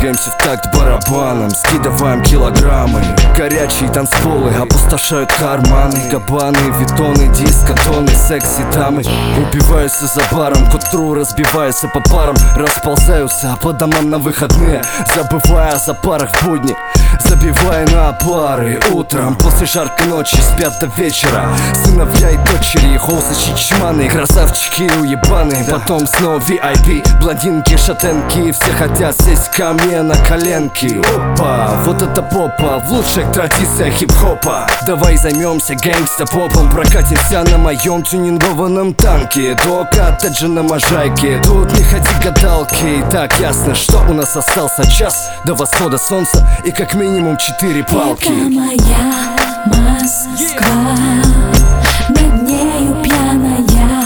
двигаемся в такт барабаном, скидываем килограммы. Горячие танцполы опустошают карманы. Габаны, витоны, дискотоны, секси дамы убиваются за баром, к утру разбиваются по парам, расползаются по домам на выходные, забывая о запарах в будни, забивая на пары. Утром после жаркой ночи спят до вечера сыновья и дочери, хоусы, чичманы, красавчики уебаны. Потом снова VIP, блондинки, шатенки, все хотят сесть ко мне на коленки. Опа, вот это попа в лучших традициях хип-хопа. Давай займемся гэнгста-попом, прокатимся на моем тюнингованном танке до коттеджа на Можайке. Тут не ходи гадалки, так ясно, что у нас остался час до восхода солнца и как минимум 4 палки. Это моя Москва, над нею пьяная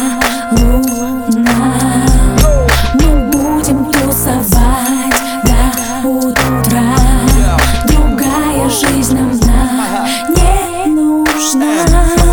луна. Мы будем тусовать до утра. Другая жизнь нам не нужна.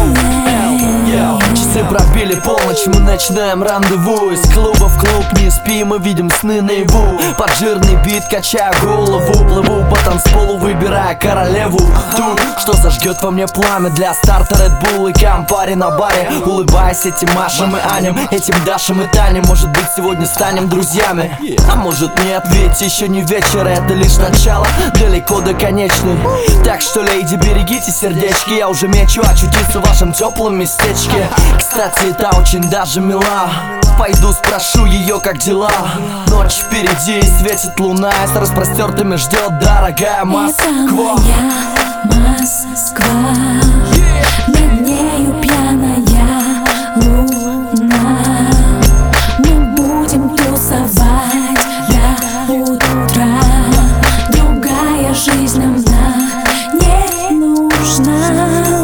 Часы пробили полночь, мы начинаем рандеву. Из клуба в клуб не спим, мы видим сны наяву. Под жирный бит качаю голову, плыву по танцполу, выбирая королеву. Ту, что зажгет во мне пламя. Для старта Red Bull и Campari на баре. Улыбаясь этим Машам и Аням, этим Дашам и Таням. Может быть, сегодня станем друзьями, а может нет, ведь еще не вечер, это лишь начало, далеко до конечной. Так что, леди, берегите сердечки, я уже мечу очутиться в вашем теплом местечке. Кстати, это очень даже мила. Пойду спрошу ее, как дела. Ночь впереди, светит луна, и с распростертыми ждет дорогая Москва. Это моя Москва, над нею пьяная луна. Мы будем тусовать до утра. Другая жизнь нам не нужна.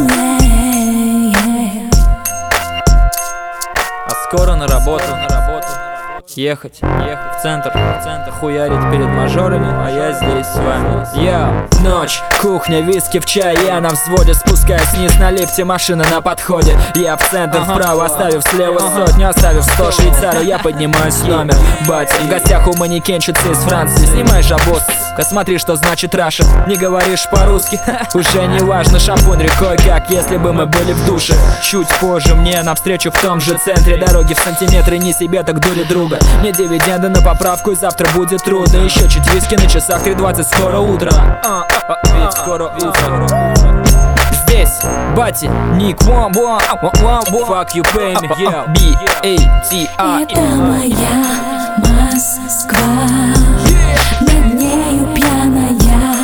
Скоро на работу, ехать в центр, хуярить перед мажорами, а я здесь с вами. Я ночь, кухня, виски в чай, я на взводе, спускаюсь вниз на лифте, машина на подходе. Я в центр, вправо, оставив слева сотню, оставив 100 швейцару, я поднимаюсь в номер. Батя, в гостях у манекенщицы из Франции, снимай жабос, смотри, что значит Раша. Не говоришь по-русски, уже не важно, шампунь рекой, как если бы мы были в душе. Чуть позже мне навстречу в том же центре, дороги в сантиметры, не себе, так дури друга. Мне дивиденды на поправку, и завтра будет трудно. Еще чуть виски на часах, 3:20, скоро утро. Ведь скоро утро. Здесь Бати, Ник, fuck you pay me, yeah, B-A-T-I. Это моя Москва, над нею пьяная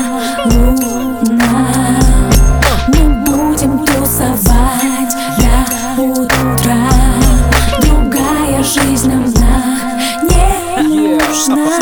луна. Мы будем тусовать до утра. Другая жизнь нам не нужна.